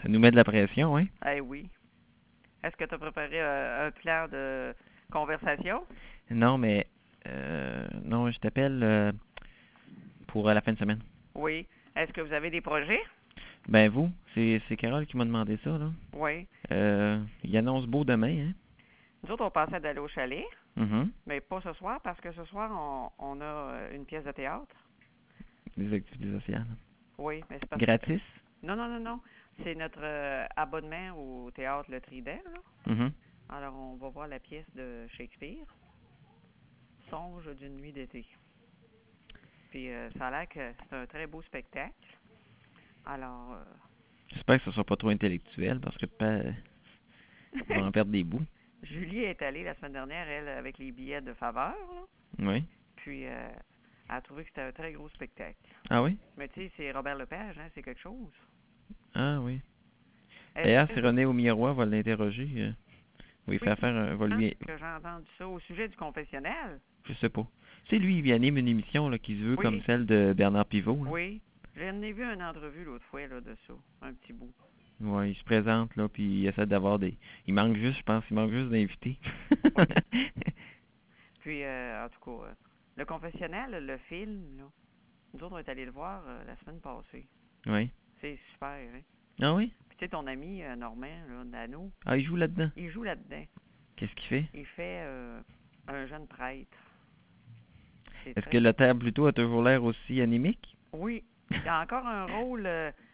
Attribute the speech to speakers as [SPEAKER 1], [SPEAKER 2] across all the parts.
[SPEAKER 1] Ça nous met de la pression, hein?
[SPEAKER 2] Eh oui. Est-ce que tu as préparé un plan de conversation?
[SPEAKER 1] Non, mais... non, je t'appelle pour la fin de semaine.
[SPEAKER 2] Oui. Est-ce que vous avez des projets?
[SPEAKER 1] Ben vous, c'est Carole qui m'a demandé ça, là.
[SPEAKER 2] Oui.
[SPEAKER 1] Il annonce beau demain, hein?
[SPEAKER 2] Nous autres, on pensait d'aller au chalet,
[SPEAKER 1] Mhm.
[SPEAKER 2] mais pas ce soir, parce que ce soir, on a une pièce de théâtre.
[SPEAKER 1] Des activités sociales.
[SPEAKER 2] Oui, mais c'est parce que...
[SPEAKER 1] Gratis?
[SPEAKER 2] Non, non, non, non. C'est notre abonnement au théâtre Le Trident, là.
[SPEAKER 1] Mhm.
[SPEAKER 2] Alors, on va voir la pièce de Shakespeare, Songe d'une nuit d'été. Puis, ça a l'air que c'est un très beau spectacle. Alors,
[SPEAKER 1] J'espère que ce sera pas trop intellectuel, parce que on va en perdre des bouts.
[SPEAKER 2] Julie est allée la semaine dernière, elle, avec les billets de faveur, là.
[SPEAKER 1] Oui.
[SPEAKER 2] Puis, elle a trouvé que c'était un très gros spectacle.
[SPEAKER 1] Ah oui?
[SPEAKER 2] Mais tu sais, c'est Robert Lepage, hein, c'est quelque chose.
[SPEAKER 1] Ah oui.
[SPEAKER 2] Est-ce
[SPEAKER 1] D'ailleurs,
[SPEAKER 2] que
[SPEAKER 1] si René Aumirois va l'interroger, va lui
[SPEAKER 2] oui,
[SPEAKER 1] faire va
[SPEAKER 2] hein,
[SPEAKER 1] lui...
[SPEAKER 2] que j'ai entendu ça au sujet du confessionnel?
[SPEAKER 1] Je sais pas. Tu sais, lui, il anime une émission là, qui se veut comme
[SPEAKER 2] Oui,
[SPEAKER 1] celle de Bernard Pivot, là.
[SPEAKER 2] oui. J'en ai vu une entrevue l'autre fois, là, de ça, un petit bout.
[SPEAKER 1] Ouais, il se présente, là, puis il essaie d'avoir des... Il manque juste, je pense, il manque juste d'invités.
[SPEAKER 2] Oui. Puis, en tout cas, le confessionnel, le film, là, nous autres, on est allés le voir la semaine passée.
[SPEAKER 1] Oui.
[SPEAKER 2] C'est super, hein?
[SPEAKER 1] Ah oui?
[SPEAKER 2] Puis, tu sais, ton ami Normand, là, Nano,
[SPEAKER 1] Ah, il joue là-dedans.
[SPEAKER 2] il joue là-dedans.
[SPEAKER 1] Qu'est-ce qu'il fait?
[SPEAKER 2] Il fait un jeune prêtre. C'est
[SPEAKER 1] Est-ce que
[SPEAKER 2] très...
[SPEAKER 1] le Terre Pluto a toujours l'air aussi animique?
[SPEAKER 2] Oui, il a encore un rôle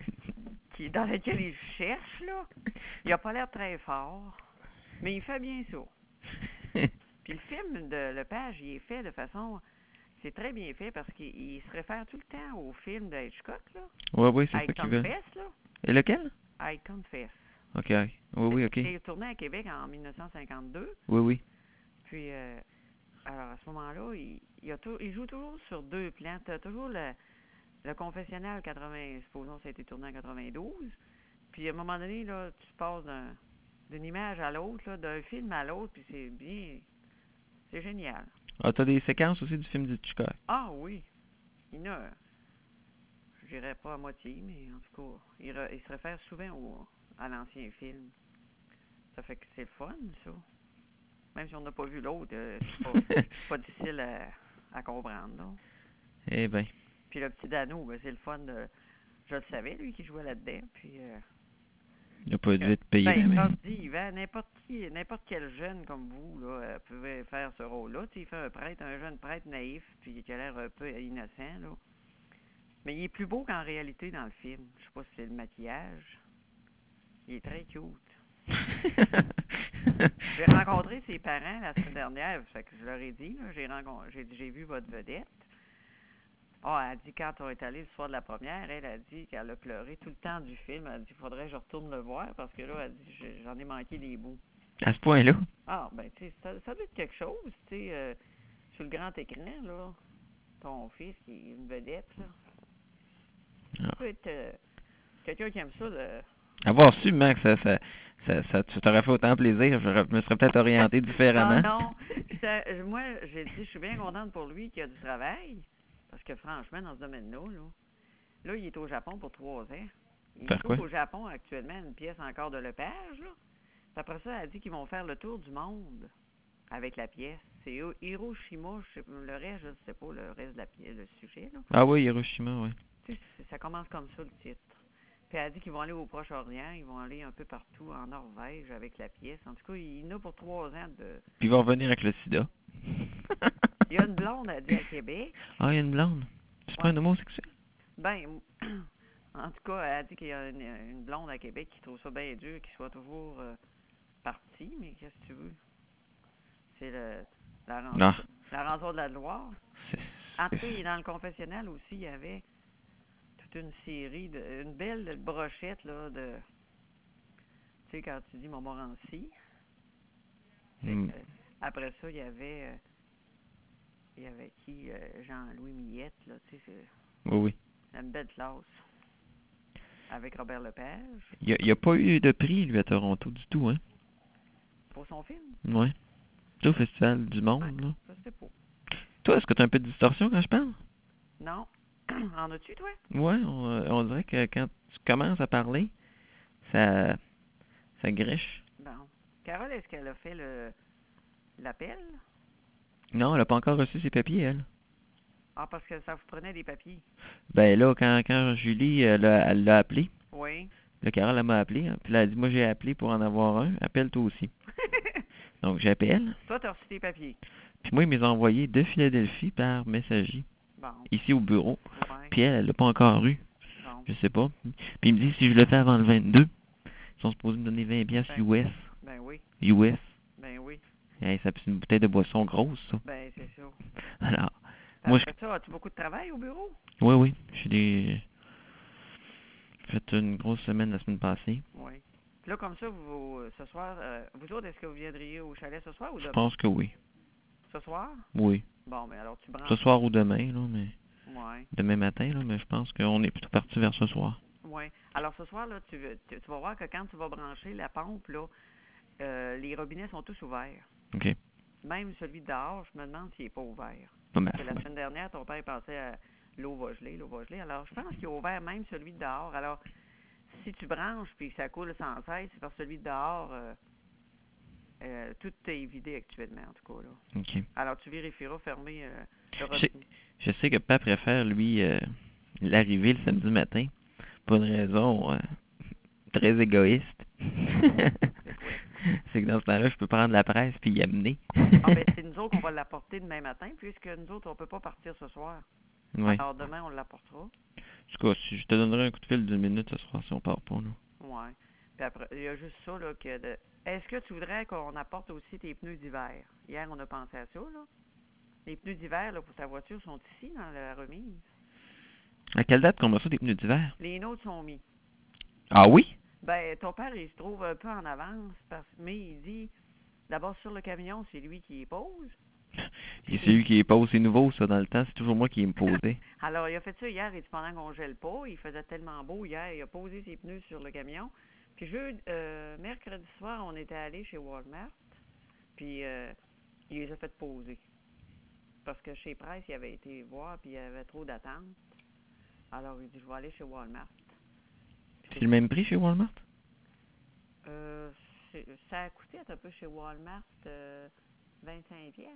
[SPEAKER 2] dans lequel il cherche, là. Il a pas l'air très fort, mais il fait bien ça. Puis le film de Lepage, il est fait de façon... C'est très bien fait parce qu'il se réfère tout le temps au film de Hitchcock, là.
[SPEAKER 1] Oui, oui, c'est
[SPEAKER 2] I
[SPEAKER 1] ça qu'il veut.
[SPEAKER 2] Confess, là.
[SPEAKER 1] Et lequel?
[SPEAKER 2] I Confess.
[SPEAKER 1] Ok. Oui, oui, ok.
[SPEAKER 2] C'est tourné à Québec en 1952.
[SPEAKER 1] Oui, oui.
[SPEAKER 2] Puis, alors à ce moment-là, il joue toujours sur deux plans. Tu as toujours le confessionnal 80, supposons que ça a été tourné en 92. Puis à un moment donné, là, tu passes d'une image à l'autre, là, d'un film à l'autre, puis c'est bien... C'est génial.
[SPEAKER 1] Ah, t'as des séquences aussi du film d'Hitchcock.
[SPEAKER 2] Ah oui, il y en a... Je dirais pas à moitié, mais en tout cas, il se réfère souvent à l'ancien film. Ça fait que c'est le fun, ça. Même si on n'a pas vu l'autre, c'est pas difficile à comprendre, là.
[SPEAKER 1] Eh ben,
[SPEAKER 2] Puis le petit Dano, ben, c'est le fun de... Je le savais, lui, qui jouait là-dedans, puis...
[SPEAKER 1] il a pas dû être payé
[SPEAKER 2] ben,
[SPEAKER 1] bien.
[SPEAKER 2] comme dit Yvan, n'importe quel jeune comme vous, là, pouvait faire ce rôle-là. Tu sais, il fait un prêtre, un jeune prêtre naïf, puis qui a l'air un peu innocent, là. Mais il est plus beau qu'en réalité dans le film. Je sais pas si c'est le maquillage. Il est très cute. J'ai rencontré ses parents la semaine dernière, fait que je leur ai dit, là, j'ai vu votre vedette. Elle a dit quand on est allé le soir de la première, elle a dit qu'elle a pleuré tout le temps du film. Elle a dit qu'il faudrait que je retourne le voir parce que là, elle dit j'en ai manqué des bouts.
[SPEAKER 1] À ce point-là?
[SPEAKER 2] Ah, ben, tu sais, ça doit être quelque chose, tu sais, sur le grand écran, là, ton fils qui est une vedette, là. Ça peut être quelqu'un qui aime ça,
[SPEAKER 1] Avoir su, Max, tu t'aurais fait autant plaisir. Je me serais peut-être orienté différemment.
[SPEAKER 2] non. Moi, j'ai dit, je suis bien contente pour lui qu'il a du travail. Parce que franchement, dans ce domaine-là, là, il est au Japon pour 3 ans. Il
[SPEAKER 1] Faire
[SPEAKER 2] joue
[SPEAKER 1] quoi?
[SPEAKER 2] au Japon actuellement une pièce encore de Lepage, là. Puis après ça, elle a dit qu'ils vont faire le tour du monde avec la pièce. C'est Hiroshima, le reste, je ne sais pas, le reste de la pièce, le sujet, là.
[SPEAKER 1] Ah oui, Hiroshima, oui.
[SPEAKER 2] Tu sais, ça commence comme ça, le titre. Puis elle a dit qu'ils vont aller au Proche-Orient, ils vont aller un peu partout, en Norvège, avec la pièce. En tout cas, il y en a pour 3 ans de...
[SPEAKER 1] Puis il va revenir avec le sida.
[SPEAKER 2] Il y a une blonde, elle dit, à Québec.
[SPEAKER 1] Ah, il y a une blonde. C'est pas
[SPEAKER 2] Ouais.
[SPEAKER 1] un homosexuel?
[SPEAKER 2] Ben, en tout cas, elle a dit qu'il y a une blonde à Québec qui trouve ça bien dur qu'il soit toujours parti, mais qu'est-ce que tu veux? C'est
[SPEAKER 1] Non.
[SPEAKER 2] la rançon de la Loire.
[SPEAKER 1] C'est-
[SPEAKER 2] En tout cas, dans le confessionnal aussi, il y avait toute une série, une belle brochette, là, de... Tu sais, quand tu dis Montmorency, après ça, il y avait qui? Jean-Louis Millette, là, tu sais,
[SPEAKER 1] Oui, oui.
[SPEAKER 2] c'est une belle classe. Avec Robert Lepage,
[SPEAKER 1] Il y a pas eu de prix, lui, à Toronto, du tout, hein?
[SPEAKER 2] pour son film.
[SPEAKER 1] Ouais. C'est au Festival du
[SPEAKER 2] Ouais,
[SPEAKER 1] Monde, là.
[SPEAKER 2] je sais pas.
[SPEAKER 1] Toi, est-ce que tu as un peu de distorsion quand je parle?
[SPEAKER 2] Non. En as-tu, toi?
[SPEAKER 1] Ouais, on dirait que quand tu commences à parler, Ça, ça griche.
[SPEAKER 2] Bon. Carole, est-ce qu'elle a fait l'appel?
[SPEAKER 1] Non, elle a pas encore reçu ses papiers, elle.
[SPEAKER 2] Ah, parce que ça vous prenait des papiers.
[SPEAKER 1] Ben là, quand Julie, elle l'a appelé,
[SPEAKER 2] Oui.
[SPEAKER 1] là, Carole, elle m'a appelé, hein, puis elle a dit, moi, j'ai appelé pour en avoir un, appelle toi aussi. Donc, j'appelle,
[SPEAKER 2] Toi, t'as reçu tes papiers.
[SPEAKER 1] puis moi, il m'a envoyé de Philadelphie par messager,
[SPEAKER 2] Bon.
[SPEAKER 1] ici au bureau,
[SPEAKER 2] Ouais.
[SPEAKER 1] puis elle l'a pas encore eu,
[SPEAKER 2] Bon.
[SPEAKER 1] je sais pas. Puis il me dit, si je le fais avant le 22, ils sont supposés me donner 20 piastres
[SPEAKER 2] Ben,
[SPEAKER 1] US.
[SPEAKER 2] ben oui.
[SPEAKER 1] US.
[SPEAKER 2] Ben oui.
[SPEAKER 1] Hey, ça c'est une bouteille de boisson grosse, ça.
[SPEAKER 2] Ben, c'est ça.
[SPEAKER 1] Alors,
[SPEAKER 2] Puis
[SPEAKER 1] moi, je...
[SPEAKER 2] après ça, as-tu beaucoup de travail au bureau?
[SPEAKER 1] Oui, oui, j'ai fait une grosse semaine la semaine passée.
[SPEAKER 2] Oui. Puis là, comme ça, ce soir, vous autres, est-ce que vous viendriez au chalet ce soir ou
[SPEAKER 1] Je
[SPEAKER 2] demain?
[SPEAKER 1] pense que oui.
[SPEAKER 2] Ce soir?
[SPEAKER 1] Oui.
[SPEAKER 2] Bon, mais alors tu branches.
[SPEAKER 1] Ce soir ou demain, là, mais...
[SPEAKER 2] Ouais.
[SPEAKER 1] Demain matin, là, mais je pense qu'on est plutôt parti vers ce soir.
[SPEAKER 2] Oui. Alors ce soir, là, tu vas voir que quand tu vas brancher la pompe, là, les robinets sont tous ouverts.
[SPEAKER 1] OK.
[SPEAKER 2] Même celui de dehors, je me demande s'il n'est pas ouvert.
[SPEAKER 1] Pas mal.
[SPEAKER 2] Parce que la semaine dernière, ton père pensait à l'eau va geler, l'eau va geler. Alors, je pense qu'il est ouvert même celui de dehors. Alors, si tu branches puis que ça coule sans cesse, c'est parce que celui de dehors, tout est vidé actuellement, en tout cas. Là.
[SPEAKER 1] OK.
[SPEAKER 2] Alors, tu vérifieras fermer le
[SPEAKER 1] Je sais,
[SPEAKER 2] robinet.
[SPEAKER 1] je sais que Papa préfère, lui, l'arrivée le samedi matin pour une raison très égoïste.
[SPEAKER 2] C'est quoi?
[SPEAKER 1] C'est que dans ce temps-là, je peux prendre la presse puis y amener.
[SPEAKER 2] Ah, ben, c'est nous autres qu'on va l'apporter demain matin, puisque nous autres, on ne peut pas partir ce soir.
[SPEAKER 1] Oui.
[SPEAKER 2] Alors, demain, on l'apportera.
[SPEAKER 1] En tout cas, si je te donnerai un coup de fil d'une minute ce soir si on part pas, là.
[SPEAKER 2] Oui. Puis après, il y a juste ça, là, que est-ce que tu voudrais qu'on apporte aussi tes pneus d'hiver? Hier, on a pensé à ça, là. Les pneus d'hiver, là, pour ta voiture sont ici, dans la remise.
[SPEAKER 1] À quelle date qu'on reçoit des pneus d'hiver?
[SPEAKER 2] Les nôtres sont mis.
[SPEAKER 1] Ah oui?
[SPEAKER 2] Ben, ton père, il se trouve un peu en avance, mais il dit, d'abord, sur le camion, c'est lui qui les pose.
[SPEAKER 1] Et c'est lui qui les pose, c'est nouveau ça dans le temps, c'est toujours moi qui me posais.
[SPEAKER 2] Alors, il a fait ça hier, et pendant qu'on gèle pas, il faisait tellement beau hier, il a posé ses pneus sur le camion. Puis mercredi soir, on était allé chez Walmart, puis il les a fait poser. Parce que chez Price, il avait été voir, puis il y avait trop d'attentes. Alors, il dit, je vais aller chez Walmart.
[SPEAKER 1] C'est le même prix chez Walmart?
[SPEAKER 2] Ça a coûté un peu chez Walmart 25 pièces,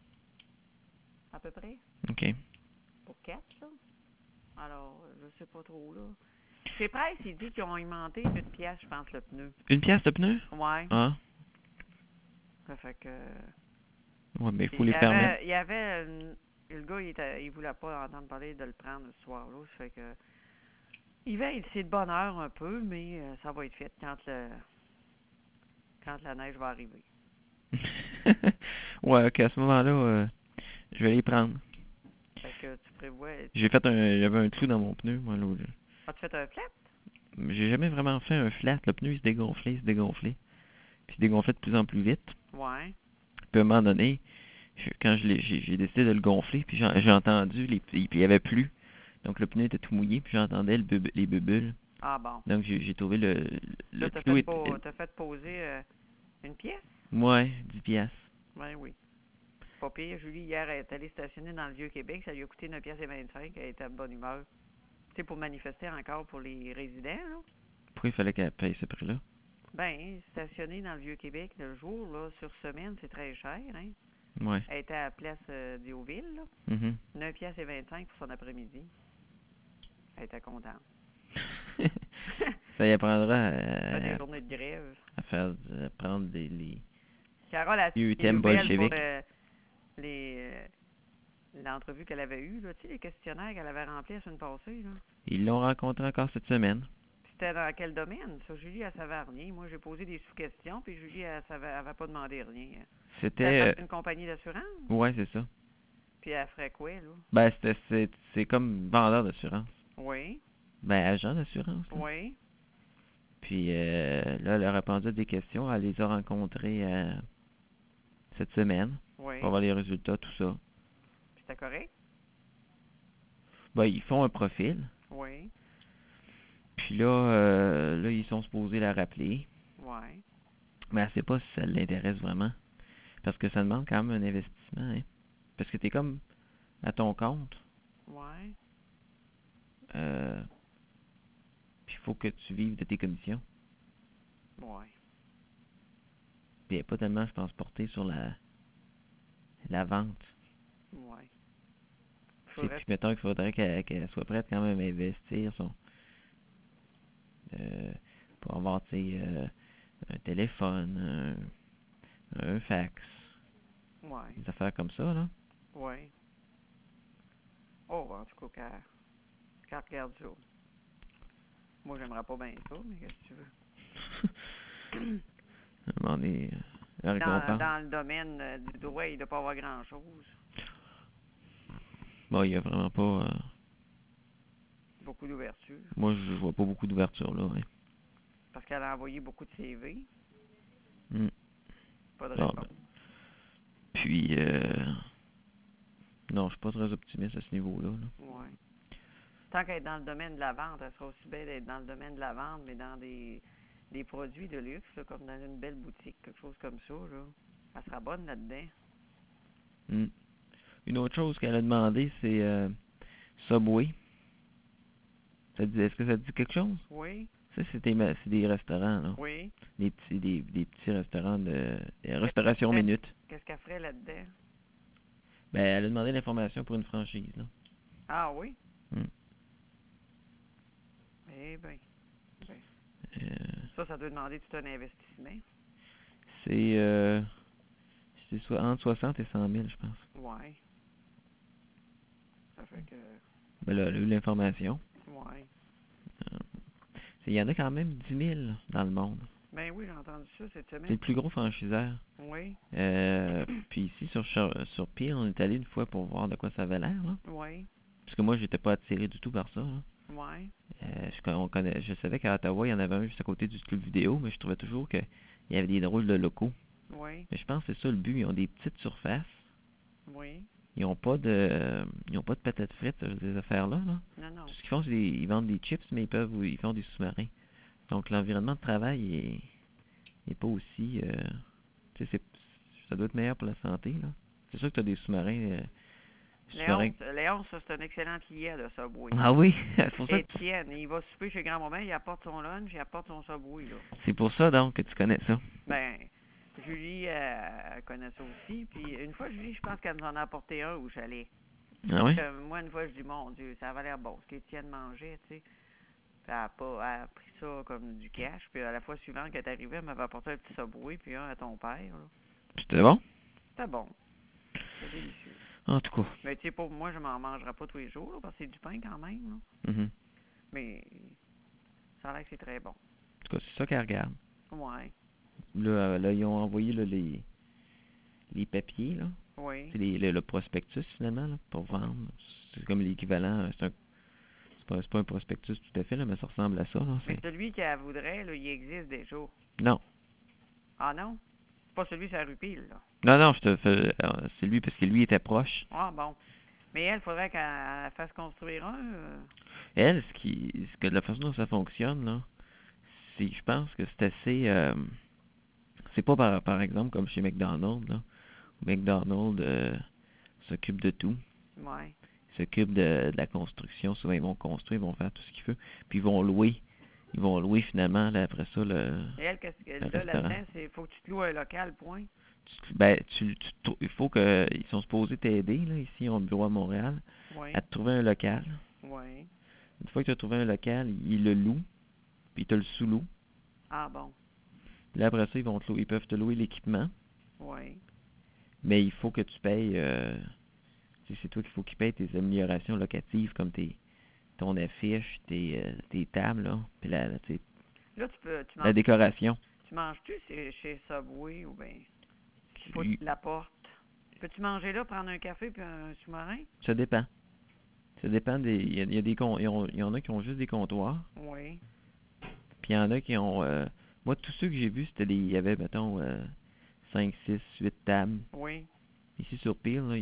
[SPEAKER 2] à peu près,
[SPEAKER 1] OK.
[SPEAKER 2] pour 4, là. Alors, je sais pas trop, là. Chez Price, il dit qu'ils ont augmenté 1 pièce, je pense, le pneu.
[SPEAKER 1] Une pièce de pneu?
[SPEAKER 2] Ouais.
[SPEAKER 1] Ah.
[SPEAKER 2] Ça fait que...
[SPEAKER 1] Ouais, mais il faut les permettre.
[SPEAKER 2] Il y avait... le gars, il voulait pas entendre parler de le prendre ce soir-là. Ça fait que... C'est de bonne heure un peu, mais ça va être fait quand la neige va arriver.
[SPEAKER 1] Ouais, ok, à ce moment-là, je vais les prendre.
[SPEAKER 2] Fait que tu prévois...
[SPEAKER 1] J'avais un trou dans mon pneu, moi, l'autre.
[SPEAKER 2] As-tu fait un flat?
[SPEAKER 1] J'ai jamais vraiment fait un flat. Le pneu, il se dégonflait. Puis il se dégonflait de plus en plus vite.
[SPEAKER 2] Ouais.
[SPEAKER 1] Puis à un moment donné, quand j'ai décidé de le gonfler, puis j'ai entendu, puis il y avait plus. Donc le pneu était tout mouillé, puis j'entendais les bulles.
[SPEAKER 2] Ah bon.
[SPEAKER 1] Donc j'ai trouvé le
[SPEAKER 2] Là,
[SPEAKER 1] trou.
[SPEAKER 2] t'as fait poser une pièce?
[SPEAKER 1] Ouais, 10 piastres.
[SPEAKER 2] Ben oui. Pas pire. Julie, hier, elle est allée stationner dans le Vieux-Québec. Ça lui a coûté 9 pièces et 25. Elle était à bonne humeur. Tu sais, pour manifester encore pour les résidents, là.
[SPEAKER 1] Pourquoi il fallait qu'elle paye ce prix-là?
[SPEAKER 2] Ben, stationner dans le Vieux-Québec le jour, là, sur semaine, c'est très cher, hein.
[SPEAKER 1] Ouais.
[SPEAKER 2] Elle était à la place d'Héauville, là. 9 pièces et 25 pour son après-midi. Elle était contente.
[SPEAKER 1] Ça y apprendra
[SPEAKER 2] Des journées de grève.
[SPEAKER 1] à prendre les
[SPEAKER 2] Carole a
[SPEAKER 1] vieux
[SPEAKER 2] des
[SPEAKER 1] thèmes
[SPEAKER 2] nouvelles pour
[SPEAKER 1] bolcheviques.
[SPEAKER 2] l'entrevue qu'elle avait eue, là, tu sais, les questionnaires qu'elle avait remplis la semaine passée, là.
[SPEAKER 1] Ils l'ont rencontré encore cette semaine.
[SPEAKER 2] C'était dans quel domaine, ça? Julie, elle savait rien. Moi, j'ai posé des sous-questions, puis Julie, elle avait pas demandé rien.
[SPEAKER 1] C'était...
[SPEAKER 2] une compagnie d'assurance?
[SPEAKER 1] Ouais, c'est ça.
[SPEAKER 2] Puis elle ferait quoi, là?
[SPEAKER 1] Ben, c'est comme vendeur d'assurance.
[SPEAKER 2] Oui.
[SPEAKER 1] Ben, agent d'assurance. Là.
[SPEAKER 2] Oui.
[SPEAKER 1] Puis là, elle a répondu à des questions. Elle les a rencontrées cette semaine.
[SPEAKER 2] Oui.
[SPEAKER 1] Pour voir les résultats, tout ça.
[SPEAKER 2] C'était correct?
[SPEAKER 1] Ben, ils font un profil.
[SPEAKER 2] Oui.
[SPEAKER 1] Puis là, ils sont supposés la rappeler.
[SPEAKER 2] Oui.
[SPEAKER 1] Mais elle sait pas si ça l'intéresse vraiment. Parce que ça demande quand même un investissement. Hein. Parce que t'es comme à ton compte.
[SPEAKER 2] Oui.
[SPEAKER 1] Puis il faut que tu vives de tes commissions.
[SPEAKER 2] Ouais.
[SPEAKER 1] Puis elle n'est pas tellement, je pense, portée sur la vente.
[SPEAKER 2] Ouais.
[SPEAKER 1] Puis mettons qu'il faudrait qu'elle soit prête quand même à investir pour avoir, tu sais, un téléphone, un fax,
[SPEAKER 2] Ouais.
[SPEAKER 1] des affaires comme ça, là.
[SPEAKER 2] Ouais. Oh, en tout cas, qu'elle regarde ça. Moi, j'aimerais pas bien ça, mais qu'est-ce que tu veux?
[SPEAKER 1] À un moment donné, la récompense.
[SPEAKER 2] Dans le domaine du droit, il ne doit pas avoir grand-chose.
[SPEAKER 1] Bon, il n'y a vraiment pas...
[SPEAKER 2] Beaucoup d'ouverture.
[SPEAKER 1] Moi, je vois pas beaucoup d'ouverture, là, ouais.
[SPEAKER 2] Parce qu'elle a envoyé beaucoup de CV. Pas de
[SPEAKER 1] Ah,
[SPEAKER 2] réponse.
[SPEAKER 1] Puis, non, je suis pas très optimiste à ce niveau-là. Là.
[SPEAKER 2] Ouais. Tant qu'elle est dans le domaine de la vente, elle sera aussi belle d'être dans le domaine de la vente, mais dans des produits de luxe, là, comme dans une belle boutique, quelque chose comme ça, là. Elle sera bonne là-dedans.
[SPEAKER 1] Une autre chose qu'elle a demandé, c'est Subway. Est-ce que ça te dit quelque chose?
[SPEAKER 2] Oui.
[SPEAKER 1] Ça, c'est des restaurants, là.
[SPEAKER 2] Oui.
[SPEAKER 1] Des petits restaurants de restauration minute.
[SPEAKER 2] Qu'est-ce qu'elle ferait là-dedans?
[SPEAKER 1] Ben, elle a demandé l'information pour une franchise, là.
[SPEAKER 2] Ah oui? Eh bien. Ça doit demander tout un investissement.
[SPEAKER 1] C'est soit entre 60 et 100 000, je pense.
[SPEAKER 2] Oui. Ça fait que...
[SPEAKER 1] Ben là, elle a eu l'information.
[SPEAKER 2] Oui.
[SPEAKER 1] Il y en a quand même 10 000 dans le monde.
[SPEAKER 2] Ben oui, j'ai entendu ça cette semaine.
[SPEAKER 1] C'est le plus gros franchiseur.
[SPEAKER 2] Oui.
[SPEAKER 1] Puis ici, sur Peel, on est allé une fois pour voir de quoi ça avait l'air, là.
[SPEAKER 2] Oui.
[SPEAKER 1] Parce que moi, j'étais pas attiré du tout par ça, là.
[SPEAKER 2] Oui.
[SPEAKER 1] Je savais qu'à Ottawa, il y en avait un juste à côté du club vidéo, mais je trouvais toujours qu'il y avait des drôles de locaux.
[SPEAKER 2] Oui.
[SPEAKER 1] Mais je pense que c'est ça le but. Ils ont des petites surfaces.
[SPEAKER 2] Oui.
[SPEAKER 1] Ils n'ont pas de patates frites, ces affaires-là, là.
[SPEAKER 2] Non, non.
[SPEAKER 1] Tout ce qu'ils font, c'est ils vendent des chips, mais ils font des sous-marins. Donc l'environnement de travail est pas aussi... tu sais, ça doit être meilleur pour la santé, là. C'est sûr que tu as des sous-marins...
[SPEAKER 2] Léon, ça, c'est un excellent client de Subway.
[SPEAKER 1] Ah oui? C'est pour ça
[SPEAKER 2] Étienne, il va souper chez grand-maman, il apporte son lunch, il apporte son Subway, là.
[SPEAKER 1] C'est pour ça, donc, que tu connais ça.
[SPEAKER 2] Ben, Julie, elle connaît ça aussi. Puis une fois, Julie, je pense qu'elle nous en a apporté un au chalet.
[SPEAKER 1] Ah oui?
[SPEAKER 2] Moi, une fois, je dis, mon Dieu, ça avait l'air bon, ce qu'Étienne mangeait, tu sais. Puis elle a pris ça comme du cash. Puis à la fois suivante qu'elle est arrivée, elle m'avait apporté un petit Subway, puis un à ton père, là.
[SPEAKER 1] C'était bon?
[SPEAKER 2] C'était bon. C'était délicieux.
[SPEAKER 1] En tout cas.
[SPEAKER 2] Mais tu sais, pour moi, je m'en mangerai pas tous les jours, là, parce que c'est du pain quand même, là.
[SPEAKER 1] Mm-hmm.
[SPEAKER 2] Mais ça a l'air que c'est très bon.
[SPEAKER 1] En tout cas, c'est ça qu'elle regarde.
[SPEAKER 2] Ouais.
[SPEAKER 1] Là, ils ont envoyé là, les papiers, là.
[SPEAKER 2] Oui.
[SPEAKER 1] C'est le prospectus, finalement, là, pour vendre. C'est comme l'équivalent. C'est pas un prospectus tout à fait, là, mais ça ressemble à ça. Là.
[SPEAKER 2] Mais celui qu'elle voudrait, là, il existe déjà.
[SPEAKER 1] Non.
[SPEAKER 2] Ah non? C'est pas celui sur la rue Peel, là.
[SPEAKER 1] Non, c'est lui, parce que lui était proche.
[SPEAKER 2] Ah bon. Mais elle, il faudrait qu'elle fasse construire un.
[SPEAKER 1] Elle, ce que de la façon dont ça fonctionne, là, je pense que c'est assez... c'est pas par exemple comme chez McDonald's, là. McDonald's s'occupe de tout.
[SPEAKER 2] Ouais.
[SPEAKER 1] Ils s'occupent de la construction. Souvent, ils vont construire, ils vont faire tout ce qu'il faut. Puis ils vont louer. Ils vont louer finalement, là, après ça,
[SPEAKER 2] Et elle, qu'est-ce qu'elle a là-dedans? Il faut que tu te loues un local, point.
[SPEAKER 1] Il faut que... Ils sont supposés t'aider, là, ici, au bureau à Montréal,
[SPEAKER 2] Oui.
[SPEAKER 1] à te trouver un local.
[SPEAKER 2] Oui.
[SPEAKER 1] Une fois que tu as trouvé un local, ils le louent, puis ils te le sous-louent.
[SPEAKER 2] Ah bon.
[SPEAKER 1] Puis là, après ça, ils peuvent te louer l'équipement.
[SPEAKER 2] Oui.
[SPEAKER 1] Mais il faut que tu payes... c'est toi qu'il faut qu'ils payent tes améliorations locatives, comme ton affiche, tes tables, là, puis
[SPEAKER 2] là, tu
[SPEAKER 1] la décoration.
[SPEAKER 2] Tu manges-tu chez Subway ou bien il faut que tu l'apportes? Peux-tu manger là, prendre un café puis un sous-marin?
[SPEAKER 1] Ça dépend. Ça dépend des... Il y en a qui ont juste des comptoirs.
[SPEAKER 2] Oui.
[SPEAKER 1] Puis il y en a qui ont... moi, tous ceux que j'ai vus, il y avait, mettons, 5, 6, 8 tables.
[SPEAKER 2] Oui.
[SPEAKER 1] Ici sur Peel, là,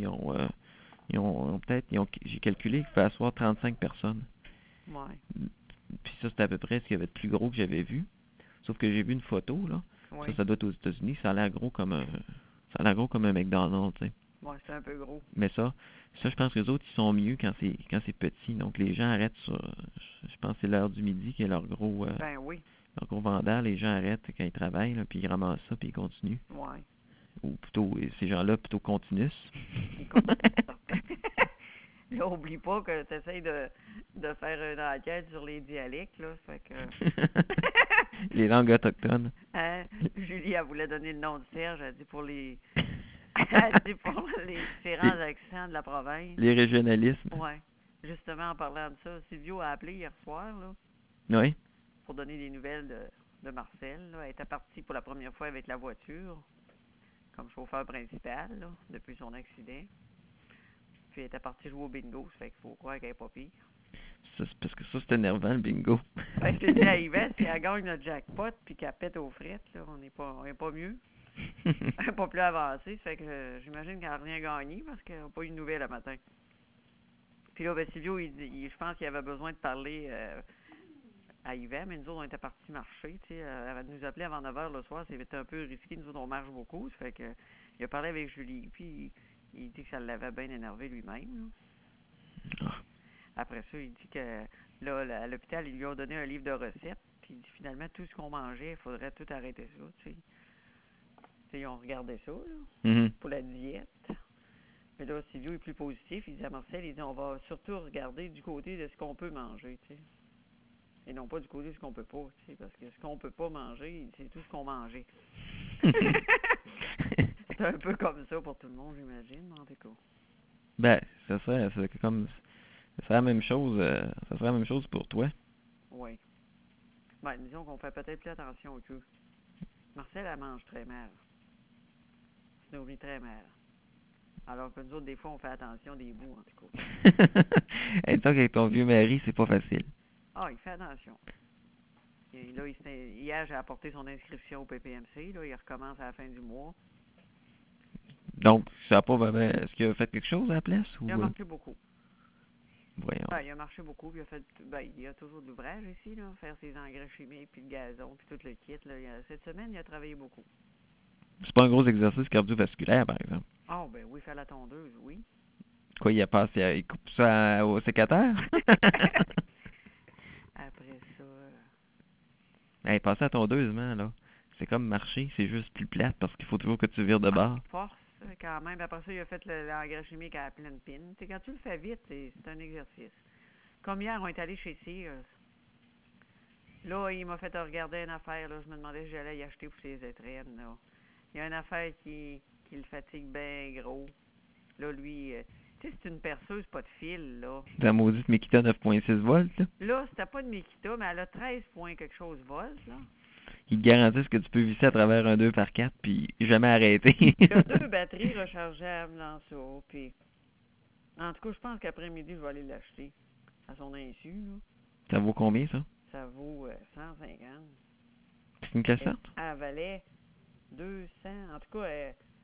[SPEAKER 1] j'ai calculé qu'il fallait asseoir 35 personnes.
[SPEAKER 2] Oui.
[SPEAKER 1] Puis ça, c'était à peu près ce qu'il y avait de plus gros que j'avais vu. Sauf que j'ai vu une photo, là.
[SPEAKER 2] Oui.
[SPEAKER 1] Ça doit être aux États-Unis. Ça a l'air gros comme un McDonald's, tu sais.
[SPEAKER 2] Oui, c'est un peu gros.
[SPEAKER 1] Mais ça, je pense que les autres, ils sont mieux quand c'est petit. Donc les gens arrêtent sur, je pense que c'est l'heure du midi qui est leur gros...
[SPEAKER 2] Ben oui.
[SPEAKER 1] Alors qu'au Vandal, les gens arrêtent quand ils travaillent, là, puis ils ramassent ça, puis ils continuent.
[SPEAKER 2] Ouais.
[SPEAKER 1] Ou plutôt, ces gens-là, plutôt continuent.
[SPEAKER 2] Ils continuent, certain. Là, oublie pas que tu essaies de faire une enquête sur les dialectes, là. Fait que.
[SPEAKER 1] Les langues autochtones.
[SPEAKER 2] Hein? Julie, elle voulait donner le nom de Serge, elle dit pour les. Elle dit pour les différents accents de la province.
[SPEAKER 1] Les régionalismes.
[SPEAKER 2] Ouais. Justement, en parlant de ça, Silvio a appelé hier soir, là,
[SPEAKER 1] Oui.
[SPEAKER 2] pour donner des nouvelles de Marcel. Là. Elle était partie pour la première fois avec la voiture, comme chauffeur principal, là, depuis son accident. Puis elle était partie jouer au bingo, ça fait qu'il faut croire qu'elle n'est pas pire.
[SPEAKER 1] Ça, c'est parce que ça, c'est énervant, le bingo.
[SPEAKER 2] Ben, je te dis à Yvette, si elle gagne notre jackpot puis qu'elle pète aux frettes, là, on n'est pas mieux. Elle n'est pas plus avancée, ça fait que j'imagine qu'elle n'a rien gagné parce qu'elle n'a pas eu de nouvelles le matin. Puis là, ben, Silvio, je pense qu'il avait besoin de parler à Yvette, mais nous autres, on était partis marcher. Tu sais, elle nous appelait avant 9h le soir, c'était un peu risqué. Nous autres, on marche beaucoup. Ça fait que il a parlé avec Julie, puis il dit que ça l'avait bien énervé lui-même.
[SPEAKER 1] Ah.
[SPEAKER 2] Après ça, il dit que là, à l'hôpital, ils lui ont donné un livre de recettes, puis il dit finalement, tout ce qu'on mangeait, il faudrait tout arrêter ça. Tu sais, ils ont regardé ça, là,
[SPEAKER 1] Mhm.
[SPEAKER 2] pour la diète. Mais là, Silvio est plus positif. Il dit à Marcel, il dit, on va surtout regarder du côté de ce qu'on peut manger, tu sais. Et non pas du côté de ce qu'on peut pas, tu sais, parce que ce qu'on peut pas manger, c'est tout ce qu'on mangeait. C'est un peu comme ça pour tout le monde, j'imagine, en tout cas.
[SPEAKER 1] Ben, ça serait la même chose, ça serait la même chose pour toi.
[SPEAKER 2] Oui. Ben, disons qu'on fait peut-être plus attention au queue. Marcel, elle mange très mal. Elle se nourrit très mal. Alors que nous autres, des fois, on fait attention des bouts, en tout cas.
[SPEAKER 1] Et toi, avec ton vieux mari, c'est pas facile.
[SPEAKER 2] Ah, il fait attention. Et là, hier, j'ai apporté son inscription au PPMC. Là, il recommence à la fin du mois.
[SPEAKER 1] Donc, ça a pas vraiment... Est-ce qu'il a fait quelque chose à la place?
[SPEAKER 2] Il a marché beaucoup.
[SPEAKER 1] Voyons.
[SPEAKER 2] Ben, il a marché beaucoup. Puis il y a toujours de l'ouvrage ici, là, faire ses engrais chimiques, puis le gazon, puis tout le kit. Là. Cette semaine, il a travaillé beaucoup.
[SPEAKER 1] C'est pas un gros exercice cardiovasculaire, par exemple.
[SPEAKER 2] Ah, ben oui, faire la tondeuse, oui.
[SPEAKER 1] Quoi, il a passé, il coupe ça au sécateur?
[SPEAKER 2] Après ça...
[SPEAKER 1] Hey, passer à tondeuse, man, là. C'est comme marcher, c'est juste plus plate parce qu'il faut toujours que tu vires de bord.
[SPEAKER 2] Force, quand même. Après ça, il a fait l'engrais chimique à pleine pine. T'sais, quand tu le fais vite, c'est un exercice. Comme hier, on est allé chez Sears. Là, il m'a fait regarder une affaire. Là, je me demandais si j'allais y acheter pour ses étrennes. Là. Il y a une affaire qui le fatigue bien gros. Là, lui, tu sais, c'est une perceuse, pas de fil, là.
[SPEAKER 1] La maudite Makita 9.6 volts, là.
[SPEAKER 2] Là, c'était pas de Makita, mais elle a 13 points quelque chose volts, là.
[SPEAKER 1] Ils te garantissent que tu peux visser à travers un 2x4 puis jamais arrêter.
[SPEAKER 2] Il y a 2 batteries rechargeables dans ça. Puis, en tout cas, je pense qu'après-midi, je vais aller l'acheter à son insu, là.
[SPEAKER 1] Ça vaut combien, ça?
[SPEAKER 2] Ça vaut 150.
[SPEAKER 1] C'est une cassette?
[SPEAKER 2] Elle valait 200. En tout cas,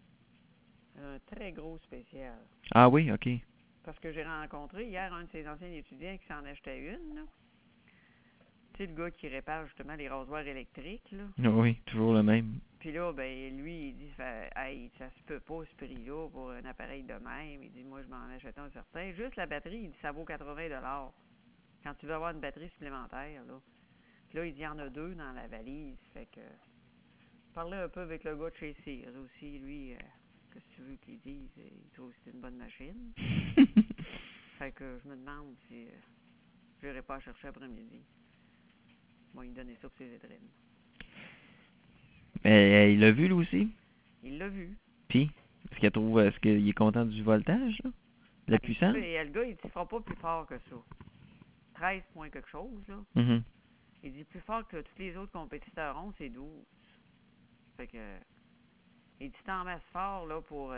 [SPEAKER 2] un très gros spécial.
[SPEAKER 1] Ah oui, ok.
[SPEAKER 2] Parce que j'ai rencontré hier un de ses anciens étudiants qui s'en achetait une, là. Tu sais, le gars qui répare justement les rasoirs électriques, là.
[SPEAKER 1] Oui, toujours le même.
[SPEAKER 2] Puis là, ben, lui, il dit, hey, ça se peut pas ce prix-là pour un appareil de même. Il dit, moi, je m'en achète un certain. Juste la batterie, il dit, ça vaut 80$. Quand tu veux avoir une batterie supplémentaire, là. Puis là, il dit, il y en a 2 dans la valise. Fait que, je parlais un peu avec le gars de chez Sears aussi. Lui, qu'est-ce que tu veux qu'il dise? Il trouve que c'est une bonne machine. Fait que je me demande si je n'irai pas chercher après-midi. Bon, il donnait ça pour ses étrennes.
[SPEAKER 1] Mais il l'a vu, lui aussi?
[SPEAKER 2] Il l'a vu.
[SPEAKER 1] Puis, est-ce qu'il est content du voltage, là? La puissance?
[SPEAKER 2] Et le gars, il ne fera pas plus fort que ça. 13 points quelque chose, là.
[SPEAKER 1] Mm-hmm.
[SPEAKER 2] Il dit plus fort que tous les autres compétiteurs ont, c'est 12. Fait que, il dit t'en masses fort, là, pour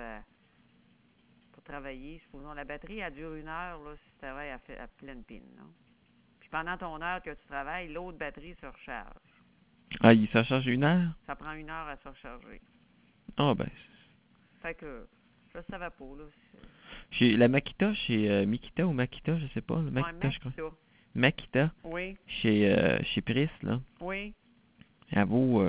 [SPEAKER 2] travailler. Supposons, la batterie, elle dure 1 heure, là, si tu travailles à pleine pine, là. Puis pendant ton heure que tu travailles, l'autre batterie se recharge.
[SPEAKER 1] Ah, il se charge 1 heure?
[SPEAKER 2] Ça prend 1 heure à se recharger.
[SPEAKER 1] Ah, ben.
[SPEAKER 2] Fait que, je savais pas, là.
[SPEAKER 1] Chez la Makita, chez Mikita ou Makita, je sais pas. Makita, je crois. Makita.
[SPEAKER 2] Oui.
[SPEAKER 1] Chez Pris, là.
[SPEAKER 2] Oui.
[SPEAKER 1] Elle vaut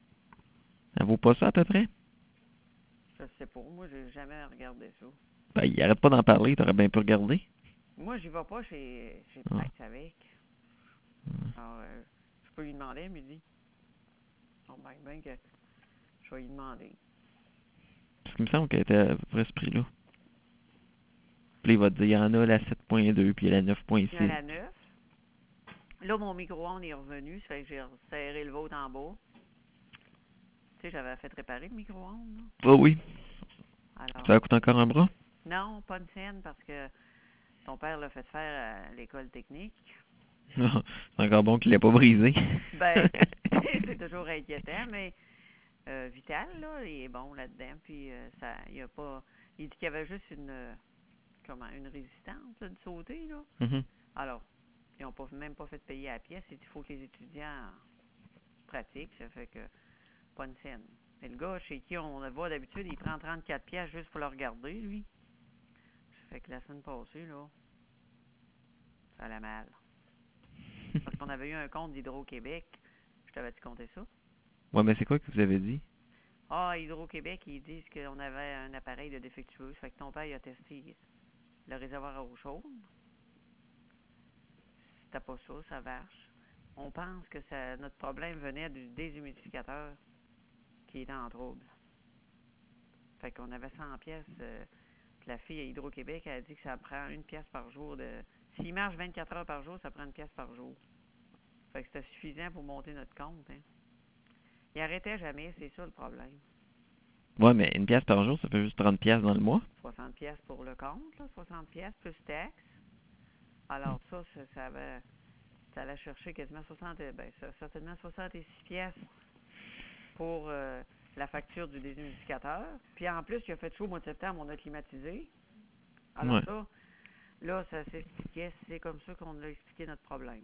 [SPEAKER 1] pas ça, à peu près?
[SPEAKER 2] Je sais pas. Moi, j'ai jamais regardé ça.
[SPEAKER 1] Ben, il arrête pas d'en parler, t'aurais bien pu regarder.
[SPEAKER 2] Moi, j'y vais pas chez Price avec. Alors, je peux lui demander à midi. Bon, ben que je vais lui demander.
[SPEAKER 1] Parce qu'il me semble qu'elle était à peu près ce prix-là. Puis là, il va te dire, il y en a la 7.2, puis il y a la
[SPEAKER 2] Il y en a
[SPEAKER 1] 9.6.
[SPEAKER 2] la 9. Là, mon micro-ondes est revenu, ça fait que j'ai resserré le vôtre en bas. Tu sais, j'avais fait réparer le micro-ondes, là.
[SPEAKER 1] Oh oui,
[SPEAKER 2] Alors,
[SPEAKER 1] ça coûte encore un bras.
[SPEAKER 2] non, pas une scène, parce que ton père l'a fait faire à l'école technique.
[SPEAKER 1] C'est encore bon qu'il l'ait pas brisé.
[SPEAKER 2] Ben, c'est toujours inquiétant, mais Vital, là, il est bon là-dedans, puis ça, il a pas... Il dit qu'il y avait juste une résistance, là, de sauter, là.
[SPEAKER 1] Mhm.
[SPEAKER 2] Alors, ils n'ont même pas fait payer à la pièce. Il faut que les étudiants pratiquent. Ça fait que pas une scène. Mais le gars chez qui on le voit d'habitude, il prend 34 pièces juste pour le regarder, lui. Ça fait que la semaine passée, là, ça allait mal. Parce qu'on avait eu un compte d'Hydro-Québec. Je t'avais-tu compté ça?
[SPEAKER 1] Ouais, mais c'est quoi que vous avez dit?
[SPEAKER 2] Ah, Hydro-Québec, ils disent qu'on avait un appareil de défectueux. Ça fait que ton père, il a testé le réservoir à eau chaude. C'était pas ça, ça vache. On pense que notre problème venait du déshumidificateur qui était en trouble. Fait qu'on avait 100 pièces. Puis la fille à Hydro-Québec, elle a dit que ça prend 1 pièce par jour. S'il marche 24 heures par jour, ça prend 1 pièce par jour. Fait que c'était suffisant pour monter notre compte. Hein. Il arrêtait jamais, c'est ça le problème.
[SPEAKER 1] Ouais, mais une pièce par jour, ça fait juste 30 pièces dans le mois.
[SPEAKER 2] 60 pièces pour le compte, là, 60 pièces plus taxes. Alors ça allait chercher quasiment 60, certainement 66 pièces pour la facture du déshumidificateur. Puis en plus, il a fait chaud au mois de septembre, on a climatisé. Alors
[SPEAKER 1] Ouais.
[SPEAKER 2] là, ça s'expliquait, c'est comme ça qu'on a expliqué notre problème.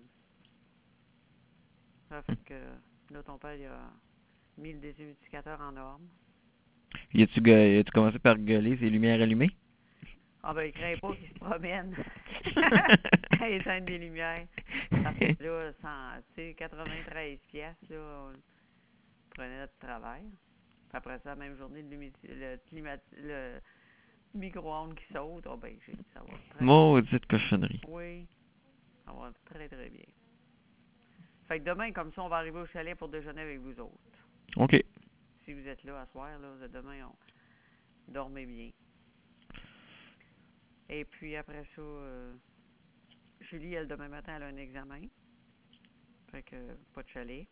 [SPEAKER 2] Ça fait que là, ton père, il a mis le déshumidificateur en norme.
[SPEAKER 1] Y a-tu commencé par gueuler ses lumières allumées?
[SPEAKER 2] Ah ben, il craint pas qu'il se promène. Il éteint des lumières. Parce que là, tu sais, 93 pièces, là, on prenait notre travail. Puis après ça, la même journée, le micro-ondes qui saute. Ah ben, j'ai dit, ça va très bien.
[SPEAKER 1] Maudite cochonnerie.
[SPEAKER 2] Oui, ça va très, très bien. Fait que demain, comme ça, on va arriver au chalet pour déjeuner avec vous autres.
[SPEAKER 1] OK.
[SPEAKER 2] Si vous êtes là à soir, là, demain, on dormez bien. Et puis après ça, Julie, elle, demain matin, elle a un examen. Fait que pas de chalet.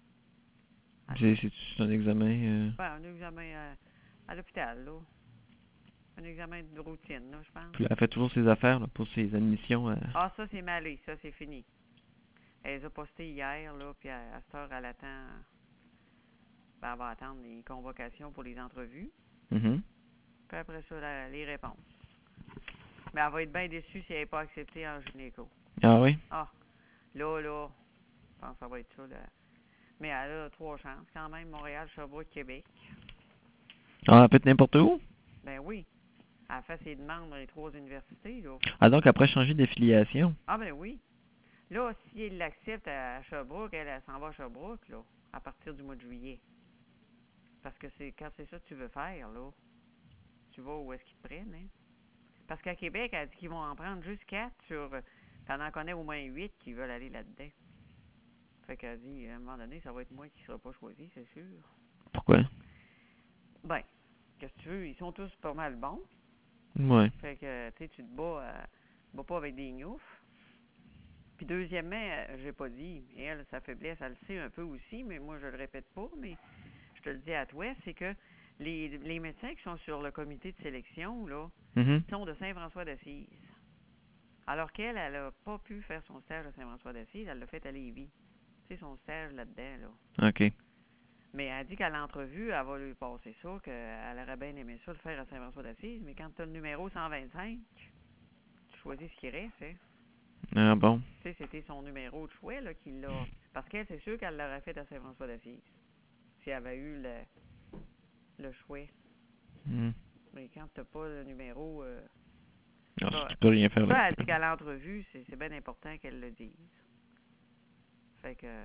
[SPEAKER 1] C'est un examen.
[SPEAKER 2] Ben, un examen à l'hôpital, là. Un examen de routine, là, je pense.
[SPEAKER 1] Puis elle fait toujours ses affaires là, pour ses admissions.
[SPEAKER 2] Ah, ça, c'est malé, ça, c'est fini. Elle les a postées hier, là, puis à cette heure, elle attend. Ben, elle va attendre les convocations pour les entrevues.
[SPEAKER 1] Mhm.
[SPEAKER 2] Puis après ça, les réponses. Mais elle va être bien déçue si elle n'est pas acceptée en gynéco.
[SPEAKER 1] Ah oui?
[SPEAKER 2] Ah, là, je pense que ça va être ça, là. Mais elle a 3 chances, quand même, Montréal, Sherbrooke, Québec.
[SPEAKER 1] Ah, elle peut être n'importe où?
[SPEAKER 2] Ben oui. Elle fait ses demandes dans les 3 universités, là.
[SPEAKER 1] Ah, donc après changer d'affiliation?
[SPEAKER 2] Ah, ben oui. Là, si elle l'accepte à Sherbrooke, elle s'en va à Sherbrooke, là, à partir du mois de juillet. Parce que quand c'est ça que tu veux faire, là, tu vas où est-ce qu'ils te prennent, hein? Parce qu'à Québec, elle dit qu'ils vont en prendre juste 4 sur... T'en en connais au moins 8 qui veulent aller là-dedans. Fait qu'elle dit, à un moment donné, ça va être moi qui ne sera pas choisi, c'est sûr.
[SPEAKER 1] Pourquoi?
[SPEAKER 2] Ben, qu'est-ce que tu veux? Ils sont tous pas mal bons.
[SPEAKER 1] Ouais.
[SPEAKER 2] Fait que, tu sais, tu te bats pas avec des gnoufs. Puis deuxièmement, j'ai pas dit, et elle, sa faiblesse, elle le sait un peu aussi, mais moi, je le répète pas, mais je te le dis à toi, c'est que les médecins qui sont sur le comité de sélection, là,
[SPEAKER 1] Mhm.
[SPEAKER 2] sont de Saint-François-d'Assise. Alors qu'elle, elle a pas pu faire son stage à Saint-François-d'Assise, elle l'a fait à Lévis. Tu sais, son stage là-dedans, là.
[SPEAKER 1] OK.
[SPEAKER 2] Mais elle dit qu'à l'entrevue, elle va lui passer ça, qu'elle aurait bien aimé ça le faire à Saint-François-d'Assise, mais quand tu as le numéro 125, tu choisis ce qui reste, hein.
[SPEAKER 1] Ah bon.
[SPEAKER 2] Tu sais, c'était son numéro de choix, là, qu'il l'a... Parce qu'elle, c'est sûr qu'elle l'aurait fait à Saint-François-d'Assise, si elle avait eu le choix.
[SPEAKER 1] Hmm.
[SPEAKER 2] Mais quand tu n'as pas le numéro...
[SPEAKER 1] Non,
[SPEAKER 2] ça,
[SPEAKER 1] tu peux rien faire
[SPEAKER 2] ça,
[SPEAKER 1] là.
[SPEAKER 2] elle dit qu'à l'entrevue, c'est bien important qu'elle le dise. Fait que...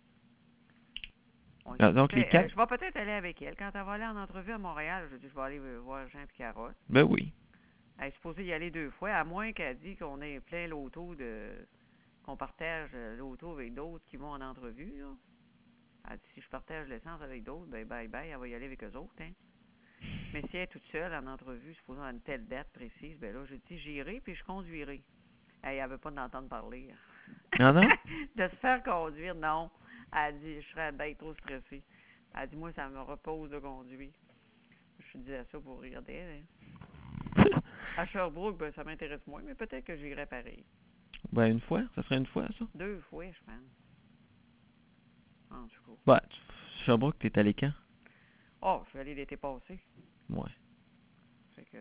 [SPEAKER 1] Ah, donc les 4?
[SPEAKER 2] je vais peut-être aller avec elle. Quand elle va aller en entrevue à Montréal, je dis, je vais aller voir Jean et Carotte.
[SPEAKER 1] Ben oui.
[SPEAKER 2] Elle est supposée y aller 2 fois, à moins qu'elle dise qu'on ait plein l'auto qu'on partage l'auto avec d'autres qui vont en entrevue, là. Elle dit, si je partage l'essence avec d'autres, ben bye, elle va y aller avec eux autres, hein. Mais si elle est toute seule en entrevue, supposons à une telle date précise, ben là, je dis, j'irai puis je conduirai. Elle veut pas d'entendre parler.
[SPEAKER 1] Ah non?
[SPEAKER 2] De se faire conduire, non. Elle dit, je serais bien trop stressée. Elle dit, moi, ça me repose de conduire. Je disais ça pour regarder. Hein. À Sherbrooke, ben, ça m'intéresse moins, mais peut-être que j'irai pareil.
[SPEAKER 1] Ben, une fois? Ça serait une fois, ça?
[SPEAKER 2] 2 fois, je pense. En tout cas.
[SPEAKER 1] Ouais. Sherbrooke, t'es allé quand?
[SPEAKER 2] Oh, je suis allé l'été passé.
[SPEAKER 1] Ouais.
[SPEAKER 2] Fait que,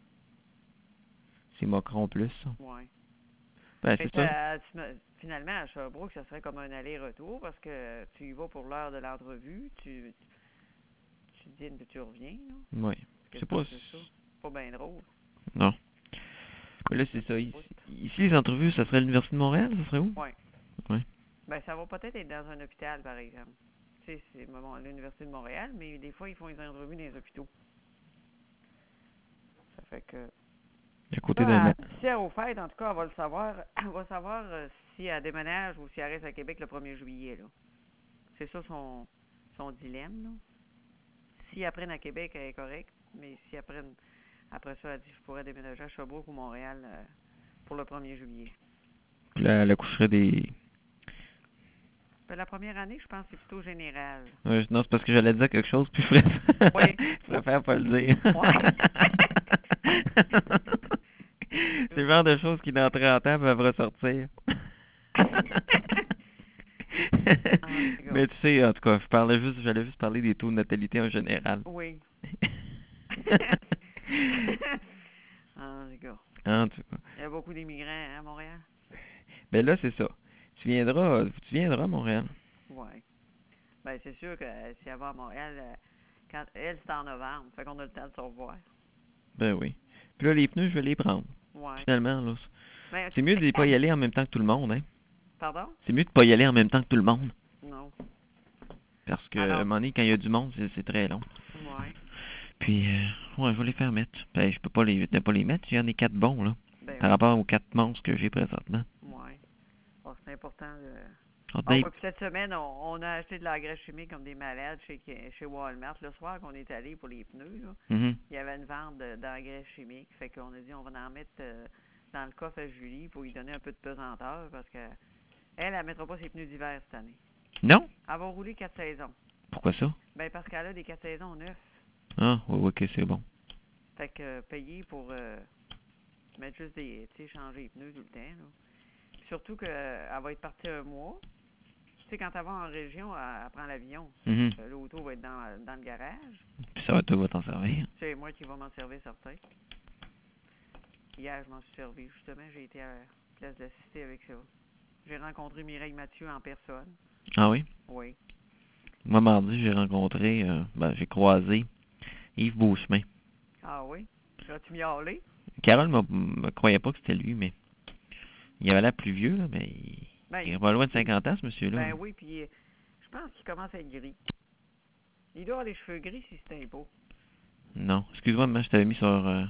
[SPEAKER 1] C'est Mocron plus, ça.
[SPEAKER 2] ouais.
[SPEAKER 1] Ben,
[SPEAKER 2] Fait
[SPEAKER 1] c'est ça.
[SPEAKER 2] finalement, à Sherbrooke, ça serait comme un aller-retour parce que tu y vas pour l'heure de l'entrevue, tu dînes puis tu reviens. Là.
[SPEAKER 1] Ouais. C'est pas...
[SPEAKER 2] ça. Pas bien drôle.
[SPEAKER 1] Non. Mais là, c'est ça. Ici, les entrevues, ça serait l'Université de Montréal? Ça serait où?
[SPEAKER 2] Oui.
[SPEAKER 1] Ouais.
[SPEAKER 2] Ben, ça va peut-être être dans un hôpital, par exemple. Tu sais, c'est l'Université de Montréal, mais des fois, ils font des entrevues dans les hôpitaux. Ça fait que...
[SPEAKER 1] À côté d'un...
[SPEAKER 2] Si elle est au fait, en tout cas, elle va le savoir. Elle va savoir si elle déménage ou si elle reste à Québec le 1er juillet. Là. C'est ça son dilemme. Là. Si elle prenne à Québec, elle est correcte. Mais si elle prenne... Après ça, elle dit, je pourrais déménager à Sherbrooke ou Montréal pour le 1er juillet.
[SPEAKER 1] Puis là, elle accoucherait des...
[SPEAKER 2] Ben, la première année, je pense que c'est plutôt général.
[SPEAKER 1] Ouais, non, c'est parce que j'allais dire quelque chose, puis je préfère pas le dire.
[SPEAKER 2] Ouais.
[SPEAKER 1] C'est le genre de choses qui, dans 30 ans, peuvent ressortir. Mais tu sais, en tout cas, j'allais juste parler des taux de natalité en général.
[SPEAKER 2] Oui. En tout cas.
[SPEAKER 1] En tout cas.
[SPEAKER 2] Il y a beaucoup d'immigrants à Montréal.
[SPEAKER 1] Ben là, c'est ça. Tu viendras à Montréal.
[SPEAKER 2] Oui. Ben, c'est sûr que si elle va à Montréal, quand elle, c'est en novembre. Fait qu'on a le temps de se revoir.
[SPEAKER 1] Ben oui. Puis là, les pneus, je vais les prendre.
[SPEAKER 2] Ouais.
[SPEAKER 1] Finalement, là.
[SPEAKER 2] Ben,
[SPEAKER 1] C'est mieux de ne pas y aller en même temps que tout le monde, hein.
[SPEAKER 2] Pardon?
[SPEAKER 1] C'est mieux de pas y aller en même temps que tout le monde.
[SPEAKER 2] Non.
[SPEAKER 1] Parce que, à un moment donné, quand il y a du monde, c'est très long.
[SPEAKER 2] Ouais.
[SPEAKER 1] Puis, ouais, je vais les faire mettre. Ben, je peux pas les mettre. Il y en a 4 bons, là.
[SPEAKER 2] Ben,
[SPEAKER 1] Par rapport aux 4 monstres que j'ai présentement.
[SPEAKER 2] ouais. Bon, c'est important de...
[SPEAKER 1] Puis
[SPEAKER 2] cette semaine, on a acheté de l'engrais chimique comme des malades chez Walmart. Le soir qu'on est allé pour les pneus, là, il y avait une vente d'engrais chimique. Fait qu'on a dit on va en mettre dans le coffre à Julie pour lui donner un peu de pesanteur parce que elle ne mettra pas ses pneus d'hiver cette année.
[SPEAKER 1] Non?
[SPEAKER 2] Elle va rouler 4 saisons.
[SPEAKER 1] Pourquoi ça?
[SPEAKER 2] Ben parce qu'elle a des 4 saisons neufs.
[SPEAKER 1] Ah, oui, ok, c'est bon.
[SPEAKER 2] Fait que payer pour mettre juste des... Tu sais, changer les pneus tout le temps, là. Surtout qu'elle va être partie un mois. Tu sais, quand elle va en région, elle prend l'avion. L'auto va être dans le garage.
[SPEAKER 1] Puis ça va, toi, va t'en servir.
[SPEAKER 2] C'est moi qui va m'en servir, certain. Hier, je m'en suis servi. Justement, j'ai été à la place de la Cité avec ça. J'ai rencontré Mireille Mathieu en personne.
[SPEAKER 1] Ah oui?
[SPEAKER 2] Oui.
[SPEAKER 1] Moi, mardi, j'ai croisé Yves Beauchemin.
[SPEAKER 2] Ah oui? As-tu miaulé?
[SPEAKER 1] Carole me croyait pas que c'était lui, mais il avait l'air plus vieux, là, mais il est pas loin de 50 ans, ce monsieur-là.
[SPEAKER 2] Ben oui, puis je pense qu'il commence à être gris. Il doit avoir les cheveux gris si c'est un beau.
[SPEAKER 1] Non, excuse-moi, mais je t'avais mis sur...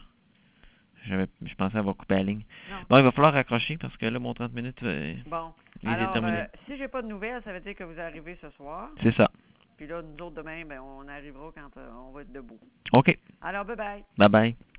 [SPEAKER 1] je pensais avoir coupé la ligne.
[SPEAKER 2] Non.
[SPEAKER 1] Bon, il va falloir raccrocher parce que là, mon 30 minutes
[SPEAKER 2] bon.
[SPEAKER 1] il
[SPEAKER 2] Alors,
[SPEAKER 1] est terminé.
[SPEAKER 2] Si j'ai pas de nouvelles, ça veut dire que vous arrivez ce soir.
[SPEAKER 1] C'est ça.
[SPEAKER 2] Puis là, nous autres, demain, ben, on arrivera quand on va être debout.
[SPEAKER 1] OK.
[SPEAKER 2] Alors, bye-bye.
[SPEAKER 1] Bye-bye.